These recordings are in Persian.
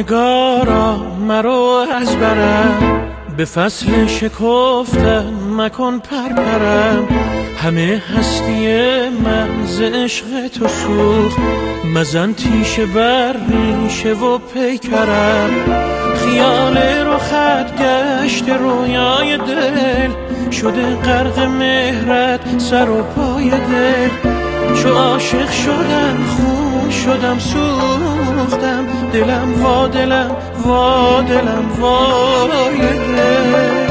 نگارا مرو از برم، به فصل شکفتن مکن پرپرم. همه هستی من ز عشق تو سوخت، مزن تیشه بر ریشه و پیکرم. خیال رخت گشت رویای دل، شده غرق مهرت سر و پای دل. چو عاشق شدم خون شدم سوختم، دلم وا دلم وا دلم وای دل.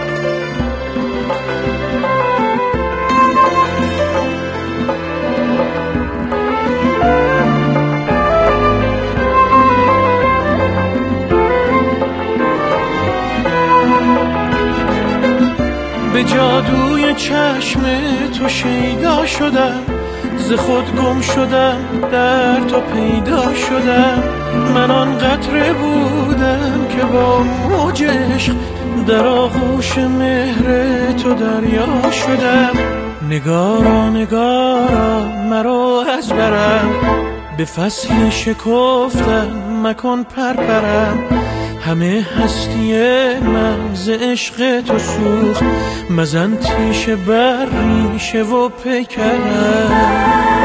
به جادوی چشم تو شیدا شدم، ز خود گم شدم در تو پیدا شدم. من آن قطره بودم که با موج عشق در آغوش مهر تو دریا شدم. نگارا نگارا مرو از برم، به فصل شکفتن مکن پرپرم. همه هستی من ز عشق تو سوخت، مزن تیشه بر ریشه و پیکرم.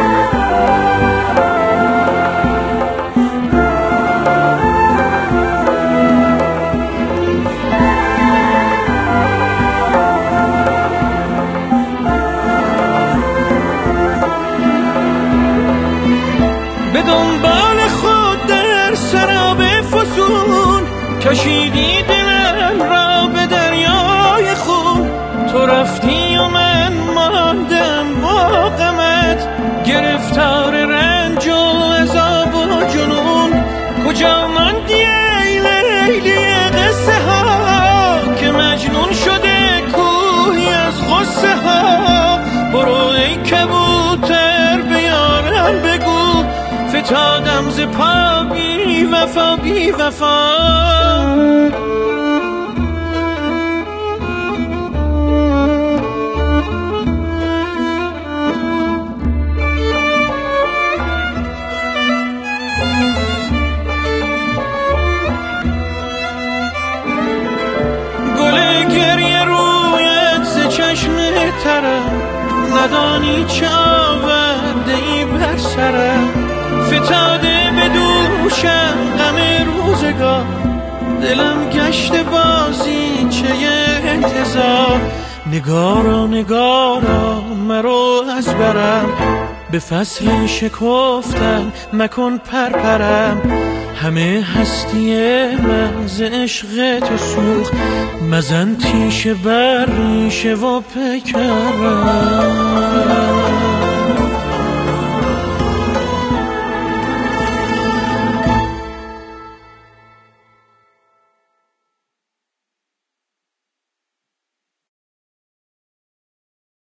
به دنبال خود در سراب فسون، کشیدی دلم را به دریای خون. تو رفتی و من ماندم با غمت، گرفتار رنج و عذاب و جنون. کجا ماندی ای لیلی قصه ها، که مجنون شده کوهی از غصه ها. برو ای کبوتر به یارم بگو، فتادم ز پا بی وفا بی وفا. گل گریه رویت ز چشم ترم، ندانی چه آورده ای بر سرم. فتاده به دوشم غم روزگار، دلم گشت بازی چه انتظار. نگارا نگارا مرو از برم، به فصل شکفتن مکن پرپرم. همه هستی من ز عشق تو سوخت، مزن تیشه بر ریشه و پیکرم.